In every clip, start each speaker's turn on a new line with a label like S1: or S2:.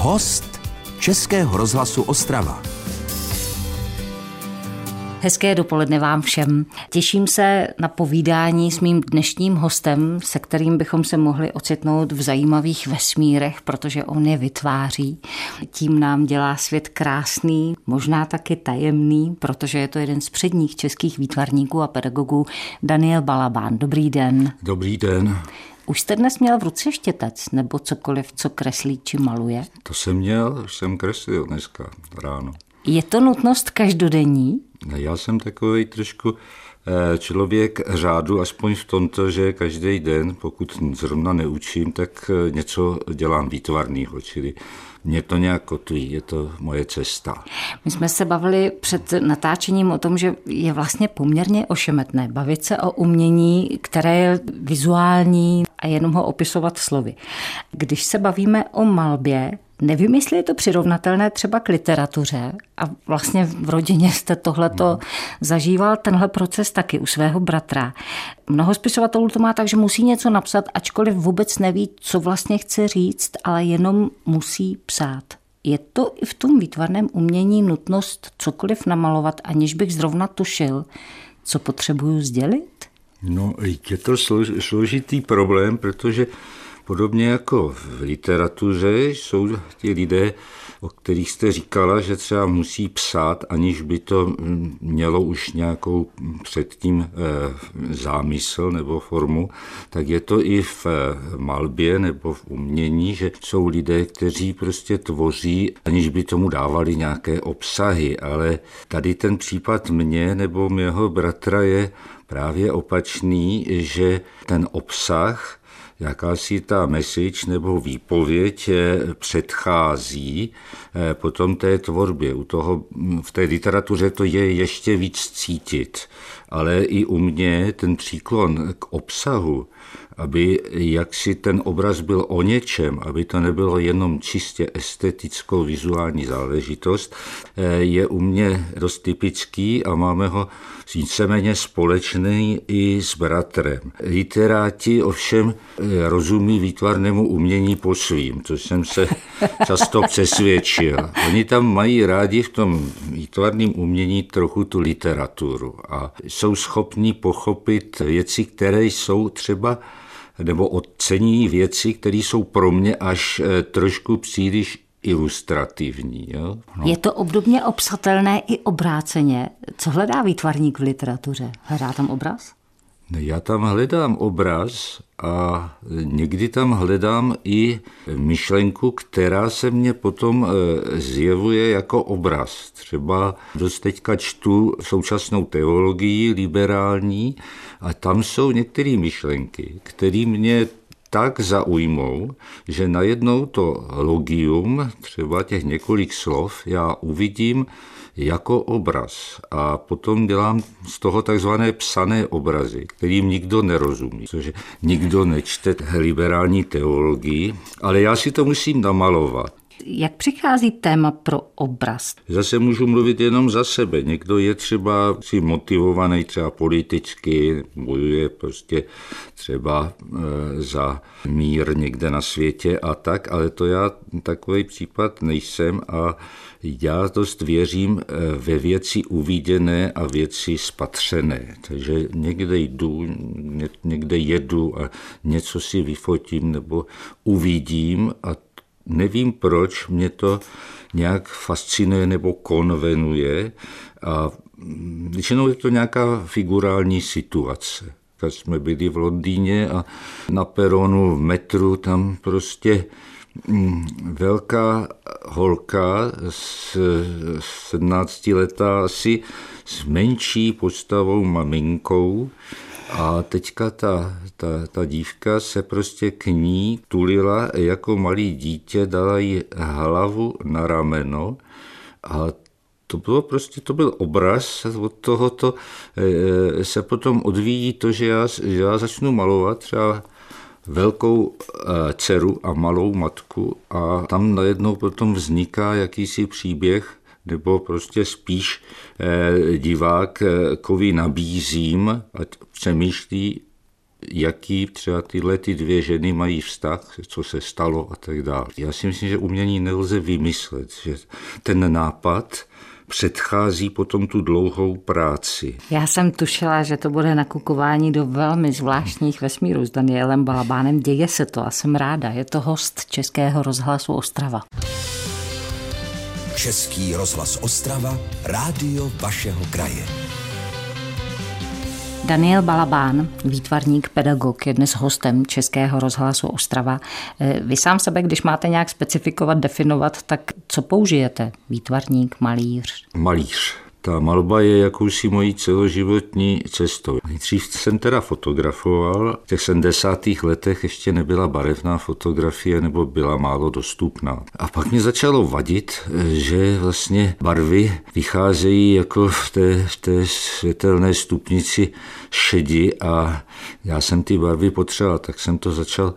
S1: Host Českého rozhlasu Ostrava.
S2: Hezké dopoledne vám všem. Těším se na povídání s mým dnešním hostem, se kterým bychom se mohli ocitnout v zajímavých vesmírech, protože on je vytváří. Tím nám dělá svět krásný, možná taky tajemný, protože je to jeden z předních českých výtvarníků a pedagogů Daniel Balabán. Dobrý den.
S3: Dobrý den.
S2: Už jste dnes měl v ruce štětec nebo cokoliv, co kreslí či maluje?
S3: To jsem měl, už jsem kreslil dneska ráno.
S2: Je to nutnost každodenní?
S3: Já jsem takový trošku člověk řádu, aspoň v tomto, že každý den, pokud zrovna neučím, tak něco dělám výtvarného, čili mě to nějak kotví, je to moje cesta.
S2: My jsme se bavili před natáčením o tom, že je vlastně poměrně ošemetné bavit se o umění, které je vizuální a jenom ho opisovat slovy. Když se bavíme o malbě, nevím, jestli je to přirovnatelné třeba k literatuře a vlastně v rodině jste tohleto zažíval, tenhle proces taky u svého bratra. Mnoho spisovatelů to má tak, že musí něco napsat, ačkoliv vůbec neví, co vlastně chce říct, ale jenom musí psát. Je to i v tom výtvarném umění nutnost cokoliv namalovat, aniž bych zrovna tušil, co potřebuju sdělit?
S3: No, je to složitý problém, protože podobně jako v literatuře jsou ti lidé, o kterých jste říkala, že třeba musí psát, aniž by to mělo už nějakou předtím zámysl nebo formu, tak je to i v malbě nebo v umění, že jsou lidé, kteří prostě tvoří, aniž by tomu dávali nějaké obsahy, ale tady ten případ mě nebo mého bratra je právě opačný, že ten obsah, jakási ta message nebo výpověď předchází potom té tvorbě. V té literatuře to je ještě víc cítit, ale i u mě ten příklon k obsahu, aby jaksi ten obraz byl o něčem, aby to nebylo jenom čistě estetickou vizuální záležitost, je u mě dost typický a máme ho víceméně společný i s bratrem. Literáti ovšem rozumí výtvarnému umění po svým, což jsem se často přesvědčil. Oni tam mají rádi v tom výtvarném umění trochu tu literaturu a jsou schopni pochopit věci, které jsou třeba nebo ocení věci, které jsou pro mě až trošku příliš ilustrativní. Jo? No.
S2: Je to obdobně opsatelné i obráceně. Co hledá výtvarník v literatuře? Hledá tam obraz?
S3: Já tam hledám obraz a někdy tam hledám i myšlenku, která se mně potom zjevuje jako obraz. Třeba dost teďka čtu současnou teologii liberální a tam jsou některé myšlenky, které mě tak zaujmou, že najednou to logium, třeba těch několik slov, já uvidím jako obraz a potom dělám z toho takzvané psané obrazy, kterým nikdo nerozumí, protože nikdo nečte liberální teologii, ale já si to musím namalovat.
S2: Jak přichází téma pro obraz?
S3: Zase můžu mluvit jenom za sebe. Někdo je třeba si motivovaný třeba politicky, bojuje prostě třeba za mír někde na světě a tak, ale to já takový případ nejsem a já dost věřím ve věci uviděné a věci spatřené. Takže někde jdu, někde jedu a něco si vyfotím nebo uvidím a nevím, proč mě to nějak fascinuje nebo konvenuje a většinou je to nějaká figurální situace. Tak jsme byli v Londýně a na peronu v metru tam prostě velká holka, 17letá asi, s menší postavou maminkou a teďka ta dívka se prostě k ní tulila jako malý dítě, dala jí hlavu na rameno a to byl obraz, od tohoto se potom odvíjí to, že já začnu malovat třeba velkou dceru a malou matku a tam najednou potom vzniká jakýsi příběh, nebo prostě spíš divákovi nabízím, ať přemýšlí jaký třeba tyhle ty dvě ženy mají vztah, co se stalo a tak dále. Já si myslím, že umění nelze vymyslet, že ten nápad předchází potom tu dlouhou práci.
S2: Já jsem tušila, že to bude nakukování do velmi zvláštních vesmírů s Danielem Balabánem. Děje se to a jsem ráda. Je to host Českého rozhlasu Ostrava.
S1: Český rozhlas Ostrava, rádio vašeho kraje.
S2: Daniel Balabán, výtvarník, pedagog, je dnes hostem Českého rozhlasu Ostrava. Vy sám sebe, když máte nějak specifikovat, definovat, tak co použijete? Výtvarník, malíř?
S3: Malíř. Ta malba je jakousi mojí celoživotní cestou. Nejdřív jsem teda fotografoval. V těch 70. letech ještě nebyla barevná fotografie nebo byla málo dostupná. A pak mě začalo vadit, že vlastně barvy vycházejí jako v té světelné stupnici šedi a já jsem ty barvy potřeboval, tak jsem to začal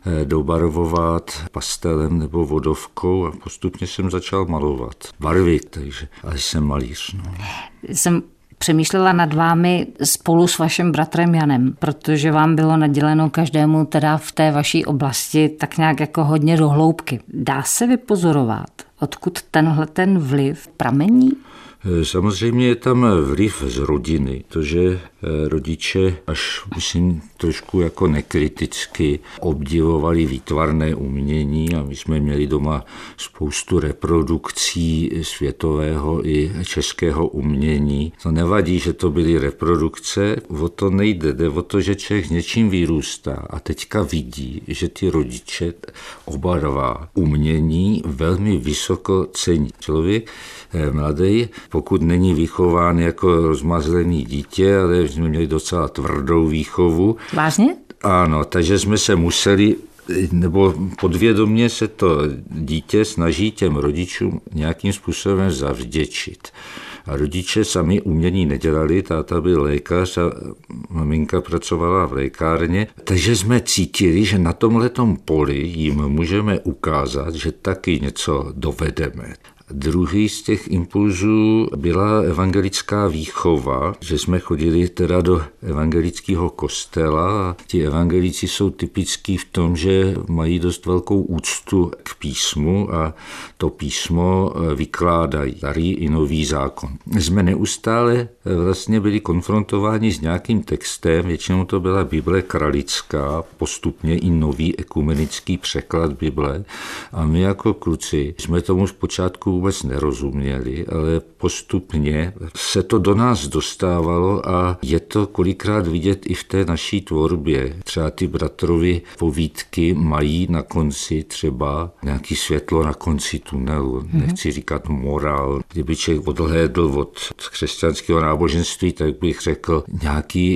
S3: dobarvovat pastelem nebo vodovkou a postupně jsem začal malovat barvy, takže jsem malíř. No.
S2: Jsem přemýšlela nad vámi spolu s vaším bratrem Janem, protože vám bylo naděleno každému teda v té vaší oblasti tak nějak jako hodně do hloubky. Dá se vypozorovat, odkud ten vliv pramení?
S3: Samozřejmě je tam vliv z rodiny, to, že rodiče až musím trošku jako nekriticky obdivovali výtvarné umění a my jsme měli doma spoustu reprodukcí světového i českého umění. To nevadí, že to byly reprodukce, o to nejde, jde o to, že člověk něčím vyrůstá a teďka vidí, že ty rodiče oba dva umění velmi vysoko cení. Člověk mladý, pokud není vychován jako rozmazlený dítě, ale jsme měli docela tvrdou výchovu.
S2: Vážně?
S3: Ano, takže jsme se museli, nebo podvědomě se to dítě snaží těm rodičům nějakým způsobem zavděčit. A rodiče sami umění nedělali, táta byl lékař a maminka pracovala v lékárně, takže jsme cítili, že na tomhletom poli jim můžeme ukázat, že taky něco dovedeme. Druhý z těch impulzů byla evangelická výchova, že jsme chodili teda do evangelického kostela a ti evangelici jsou typický v tom, že mají dost velkou úctu k písmu a to písmo vykládají, starý i nový zákon. Jsme neustále vlastně byli konfrontováni s nějakým textem, většinou to byla Bible kralická, postupně i nový ekumenický překlad Bible a my jako kluci jsme tomu zpočátku vůbec nerozuměli, ale postupně se to do nás dostávalo a je to kolikrát vidět i v té naší tvorbě. Třeba ty bratrovy povídky mají na konci třeba nějaký světlo na konci tunelu. Nechci říkat morál. Kdyby člověk odhlédl od křesťanského náboženství, tak bych řekl nějaký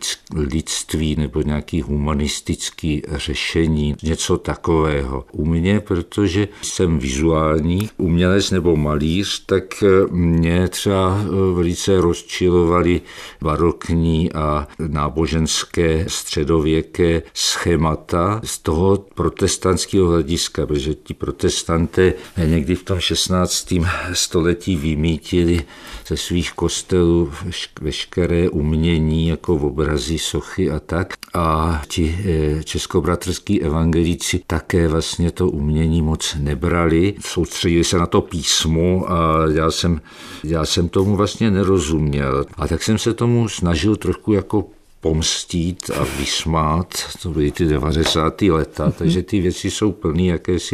S3: lidství nebo nějaký humanistický řešení, něco takového. U mě, protože jsem vizuální umělec nebo malíř, tak mě třeba velice rozčilovaly barokní a náboženské středověké schémata z toho protestantského hlediska, protože ti protestanté někdy v tom 16. století vymítili ze svých kostelů veškeré umění, jako obrazy, sochy a tak. A ti českobratrský evangelíci také vlastně to umění moc nebrali. Soustředili se na to písmo a já jsem tomu vlastně nerozuměl. A tak jsem se tomu snažil trošku jako pomstít a vysmát, to byly ty 90. leta, takže ty věci jsou plný jakési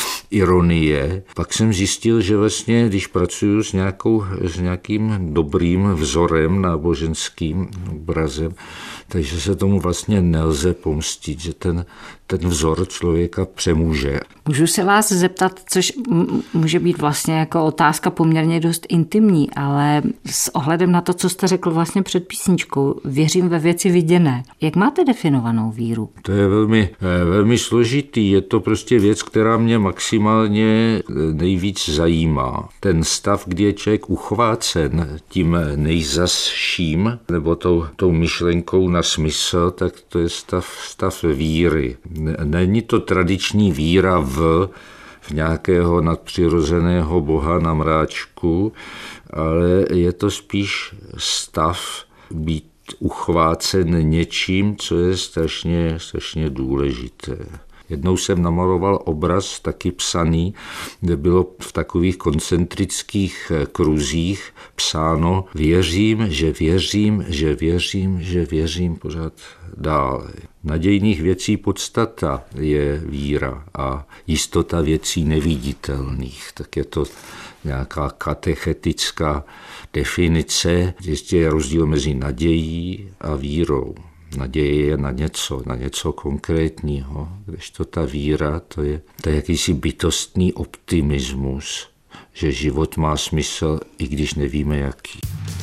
S3: ironie. Pak jsem zjistil, že vlastně, když pracuju s nějakým dobrým vzorem náboženským obrazem, takže se tomu vlastně nelze pomstit, že ten vzor člověka přemůže.
S2: Můžu se vás zeptat, což může být vlastně jako otázka poměrně dost intimní, ale s ohledem na to, co jste řekl vlastně před písničkou, věřím ve věci viděné. Jak máte definovanou víru?
S3: To je velmi složitý. Je to prostě věc, která mě maximálně nejvíc zajímá. Ten stav, kdy je člověk uchvácen tím nejzazším, nebo tou myšlenkou na smysl, tak to je stav víry. Není to tradiční víra v nějakého nadpřirozeného boha na mráčku, ale je to spíš stav být uchvácen něčím, co je strašně důležité. Jednou jsem namaloval obraz taky psaný, kde bylo v takových koncentrických kruzích psáno věřím, že věřím, že věřím, že věřím pořád dále. Nadějných věcí podstata je víra a jistota věcí neviditelných. Tak je to nějaká katechetická definice, ještě je rozdíl mezi nadějí a vírou. Naděje je na něco konkrétního, kdežto ta víra, to je jakýsi bytostný optimismus, že život má smysl, i když nevíme jaký.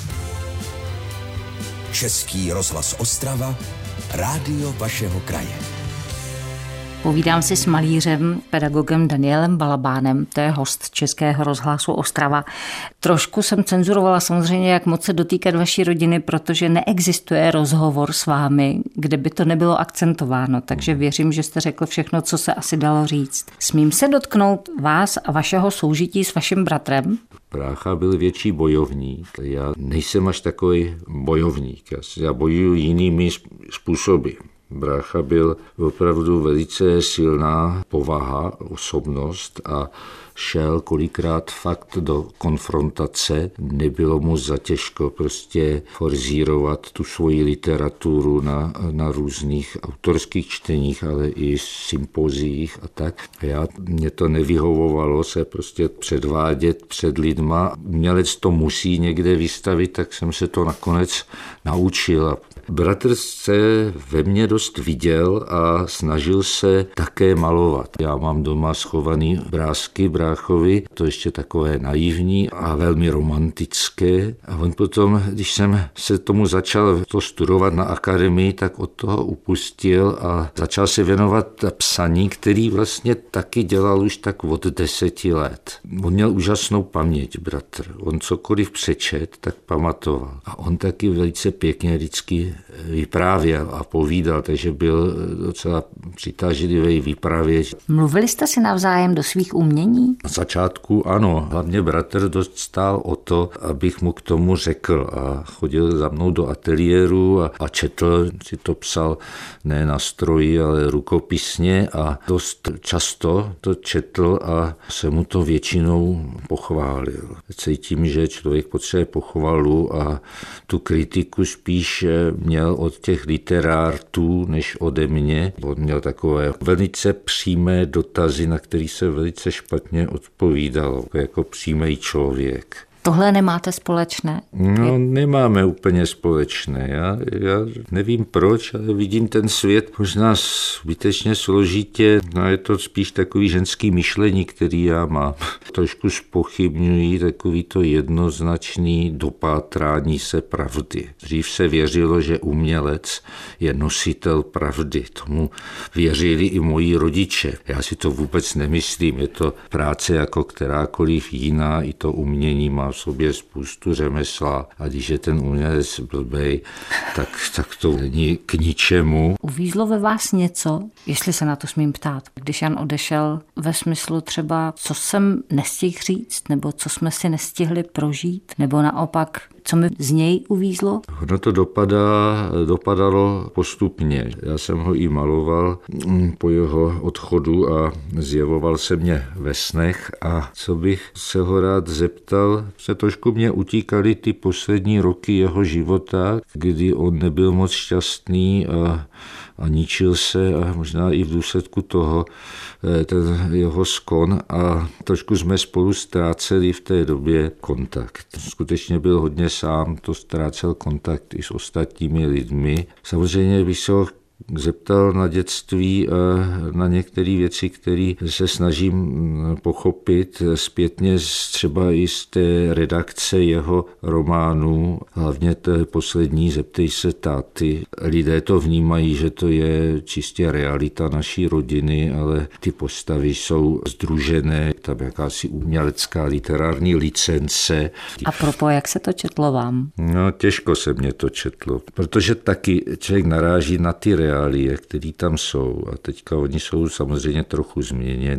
S1: Český rozhlas Ostrava, rádio vašeho kraje.
S2: Povídám si s malířem, pedagogem Danielem Balabánem, to je host Českého rozhlasu Ostrava. Trošku jsem cenzurovala samozřejmě, jak moc se dotýkat vaší rodiny, protože neexistuje rozhovor s vámi, kde by to nebylo akcentováno, takže věřím, že jste řekl všechno, co se asi dalo říct. Smím se dotknout vás a vašeho soužití s vaším bratrem?
S3: Brácha byl větší bojovník. Já nejsem až takový bojovník. Já bojuju jinými způsoby. Brácha byl opravdu velice silná povaha, osobnost a šel kolikrát fakt do konfrontace. Nebylo mu zatěžko prostě forzírovat tu svoji literaturu na různých autorských čteních, ale i sympozích a tak. Mě to nevyhovovalo se prostě předvádět před lidma. Umělec to musí někde vystavit, tak jsem se to nakonec naučil. Bratr se ve mně dost viděl a snažil se také malovat. Já mám doma schovaný obrázky bráchovi, to ještě takové naivní a velmi romantické. A on potom, když jsem se tomu začal to studovat na akademii, tak od toho upustil a začal se věnovat psaní, který vlastně taky dělal už tak od 10 let. On měl úžasnou paměť, bratr. On cokoliv přečet, tak pamatoval. A on taky velice pěkně vždycky vyprávěl a povídal, takže byl docela přitažlivý vypravěč.
S2: Mluvili jste si navzájem do svých umění?
S3: Na začátku ano, hlavně bratr dost stál o to, abych mu k tomu řekl a chodil za mnou do ateliéru a četl, si to psal ne na stroji, ale rukopisně a dost často to četl a se mu to většinou pochválil. Cítím, že člověk potřebuje pochvalu a tu kritiku spíš měl od těch literártů než ode mě. On měl takové velice přímé dotazy, na které se velice špatně odpovídalo, jako přímý člověk.
S2: Tohle nemáte společné?
S3: No, nemáme úplně společné. Já nevím proč, ale vidím ten svět možná zbytečně složitě. No, je to spíš takový ženský myšlení, který já mám. Trošku zpochybňují takový to jednoznačný dopátrání se pravdy. Dřív se věřilo, že umělec je nositel pravdy. Tomu věřili i moji rodiče. Já si to vůbec nemyslím. Je to práce jako kterákoliv jiná, i to umění má v sobě spoustu řemesla a když je ten umělec blbej, tak to není k ničemu.
S2: Uvízlo ve vás něco, jestli se na to smím ptát, když Jan odešel, ve smyslu třeba, co jsem nestihl říct, nebo co jsme si nestihli prožít, nebo naopak, co mi z něj uvízlo?
S3: No to dopadalo postupně. Já jsem ho i maloval po jeho odchodu a zjevoval se mě ve snech a co bych se ho rád zeptal, se trošku mě utíkaly ty poslední roky jeho života, kdy on nebyl moc šťastný a ničil se a možná i v důsledku toho ten jeho skon a trošku jsme spolu ztráceli v té době kontakt. Skutečně byl hodně sám, to ztrácel kontakt i s ostatními lidmi. Samozřejmě bych se ho zeptal na dětství a na některé věci, které se snažím pochopit zpětně třeba i z té redakce jeho románů, hlavně té poslední Zeptej se táty. Lidé to vnímají, že to je čistě realita naší rodiny, ale ty postavy jsou sdružené, tam jakási umělecká literární licence.
S2: A propos, jak se to četlo vám?
S3: No, těžko se mě to četlo, protože taky člověk naráží na ty reálie, které tam jsou a teďka oni jsou samozřejmě trochu změněný.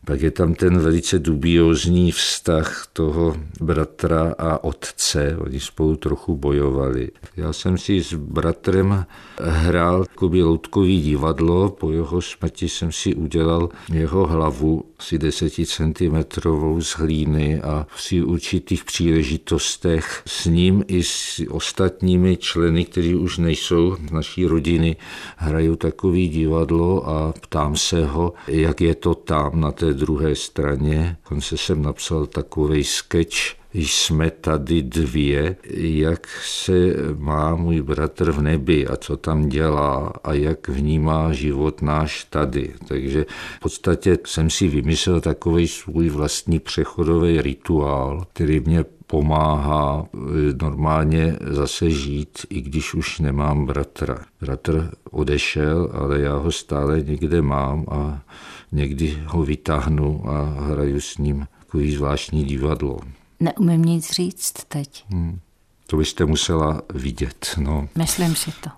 S3: Pak je tam ten velice dubiózní vztah toho bratra a otce. Oni spolu trochu bojovali. Já jsem si s bratrem hrál loutkový divadlo. Po jeho smrti jsem si udělal jeho hlavu asi 10 cm z hlíny a při určitých příležitostech s ním i s ostatními členy, kteří už nejsou z naší rodiny, hraju takový divadlo a ptám se ho, jak je to tam na té druhé straně. Konce jsem napsal takovej sketch, jsme tady dvě, jak se má můj bratr v nebi a co tam dělá a jak vnímá život náš tady. Takže v podstatě jsem si vymyslel takovej svůj vlastní přechodový rituál, který mě pomáhá normálně zase žít, i když už nemám bratra. Bratr odešel, ale já ho stále někde mám a někdy ho vytáhnu a hraju s ním takový zvláštní divadlo.
S2: Neumím nic říct teď.
S3: To byste musela vidět, no.
S2: Myslím si to.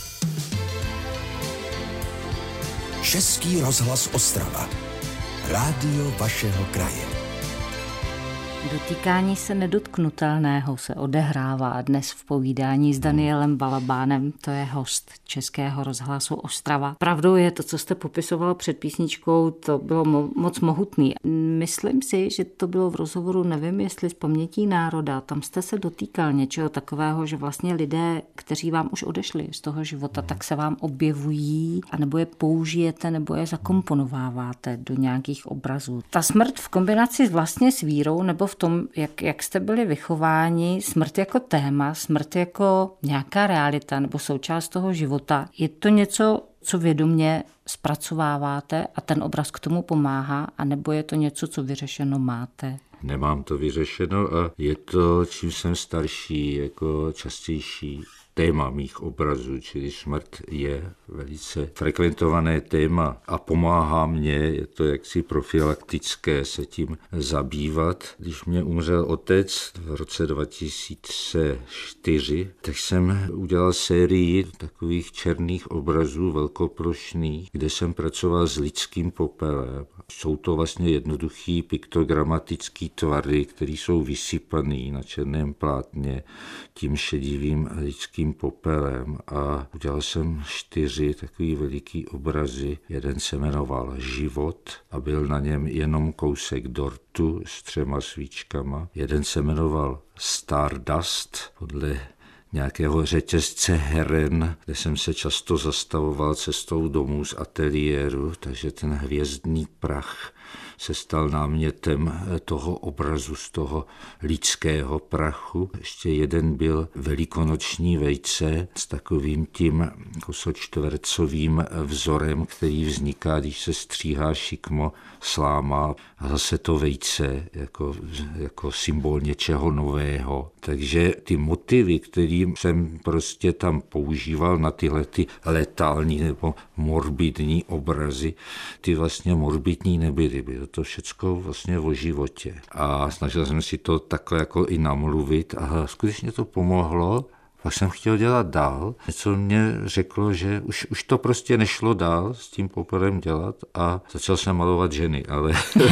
S1: Český rozhlas Ostrava. Rádio vašeho kraje.
S2: Dotýkání se nedotknutelného se odehrává dnes v povídání s Danielem Balabánem, to je host Českého rozhlasu Ostrava. Pravdou je to, co jste popisoval před písničkou, to bylo moc mohutný. Myslím si, že to bylo v rozhovoru, nevím, jestli z Pamětí národa, tam jste se dotýkal něčeho takového, že vlastně lidé, kteří vám už odešli z toho života, tak se vám objevují, anebo je použijete, nebo je zakomponováváte do nějakých obrazů. Ta smrt v kombinaci vlastně s vírou, nebo v tom, jak jste byli vychováni, smrt jako téma, smrt jako nějaká realita nebo součást toho života. Je to něco, co vědomě zpracováváte a ten obraz k tomu pomáhá, anebo je to něco, co vyřešeno máte?
S3: Nemám to vyřešeno a je to, čím jsem starší, jako častější téma mých obrazů, čili smrt je velice frekventované téma a pomáhá mě, je to jaksi profilaktické se tím zabývat. Když mě umřel otec v roce 2004, tak jsem udělal sérii takových černých obrazů velkoplošných, kde jsem pracoval s lidským popelem. Jsou to vlastně jednoduchý piktogramatický tvary, které jsou vysypaný na černém plátně tím šedivým lidským popelem a udělal jsem 4 takový veliký obrazy. Jeden se jmenoval Život a byl na něm jenom kousek dortu s 3 svíčkama. Jeden se jmenoval Stardust podle nějakého řetězce heren, kde jsem se často zastavoval cestou domů z ateliéru, takže ten hvězdný prach se stal námětem toho obrazu z toho lidského prachu. Ještě jeden byl velikonoční vejce s takovým tím kosočtvercovým vzorem, který vzniká, když se stříhá šikmo sláma a zase to vejce jako symbol něčeho nového. Takže ty motivy, které jsem prostě tam používal na tyhle ty letální nebo morbidní obrazy, ty vlastně morbidní nebyly. Bylo to všecko vlastně o životě. A snažil jsem si to takhle jako i namluvit a skutečně to pomohlo. Pak jsem chtěl dělat dál. Něco mě řeklo, že už to prostě nešlo dál s tím popelem dělat a začal jsem malovat ženy, ale...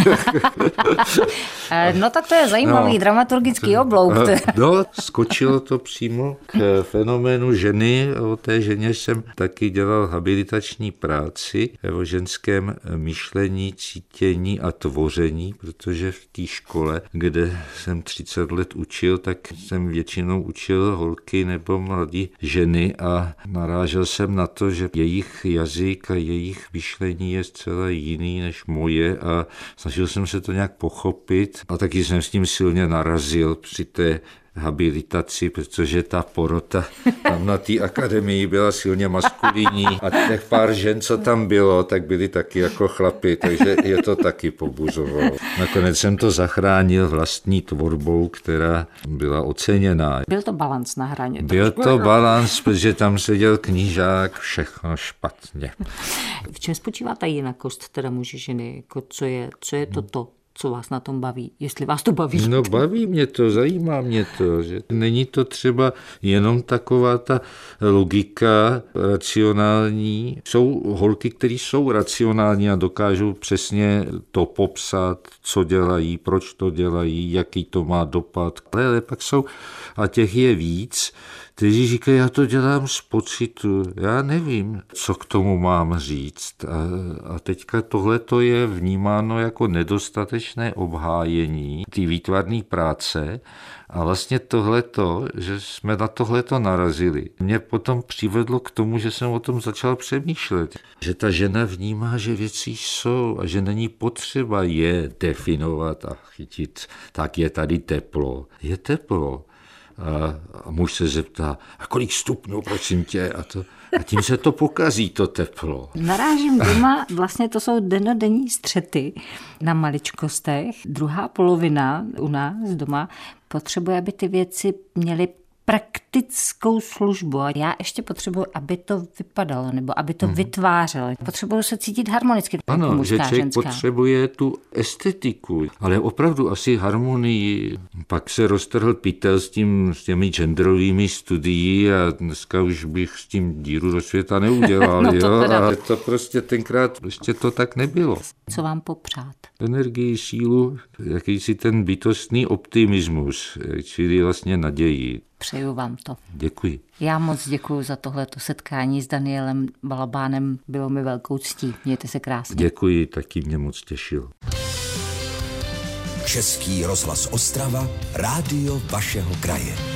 S2: No tak to je zajímavý dramaturgický oblouk.
S3: No, skočilo to přímo k fenoménu ženy. O té ženě jsem taky dělal habilitační práci o ženském myšlení, cítění a tvoření, protože v té škole, kde jsem 30 let učil, tak jsem většinou učil holky nebo mladí ženy a narážel jsem na to, že jejich jazyk a jejich myšlení je zcela jiný než moje a snažil jsem se to nějak pochopit a taky jsem s tím silně narazil při té habilitaci, protože ta porota tam na té akademii byla silně maskulinní a těch pár žen, co tam bylo, tak byli taky jako chlapi, takže je to taky pobuzovalo. Nakonec jsem to zachránil vlastní tvorbou, která byla oceněná.
S2: Byl to balans na hraně.
S3: Byl to balans, protože tam seděl knížák, všechno špatně.
S2: V čem spočívá ta jinakost teda muži ženy? Jako co je toto? Co vás na tom baví? Jestli vás to baví?
S3: No baví mě to, zajímá mě to, že není to třeba jenom taková ta logika racionální. Jsou holky, které jsou racionální a dokážou přesně to popsat, co dělají, proč to dělají, jaký to má dopad. Ale pak jsou, a těch je víc, kteří říkají, já to dělám z pocitu, já nevím, co k tomu mám říct. A teďka tohleto je vnímáno jako nedostatečné obhájení té výtvarné práce a vlastně tohleto, že jsme na tohleto narazili, mě potom přivedlo k tomu, že jsem o tom začal přemýšlet. Že ta žena vnímá, že věci jsou a že není potřeba je definovat a chytit. Tak je tady teplo. Je teplo. A muž se zeptá, a kolik stupňů, prosím tě, a tím se to pokazí, to teplo.
S2: Narážím doma, vlastně to jsou dennodenní střety na maličkostech. Druhá polovina u nás doma potřebuje, aby ty věci měly praktickou službu. A já ještě potřebuji, aby to vypadalo, nebo aby to vytvářelo. Potřebuji se cítit harmonicky.
S3: Ano, že člověk potřebuje tu estetiku, ale opravdu asi harmonii. Pak se roztrhl pytel s těmi genderovými studií a dneska už bych s tím díru do světa neudělal.
S2: No to
S3: ale to prostě tenkrát ještě to tak nebylo.
S2: Co vám popřát?
S3: Energii, sílu, jakýsi ten bytostný optimismus, čili vlastně naději.
S2: Přeju vám to.
S3: Děkuji.
S2: Já moc děkuji za tohleto setkání s Danielem Balabánem. Bylo mi velkou ctí. Mějte se krásně.
S3: Děkuji, taky mě moc těšil.
S1: Český rozhlas Ostrava, rádio vašeho kraje.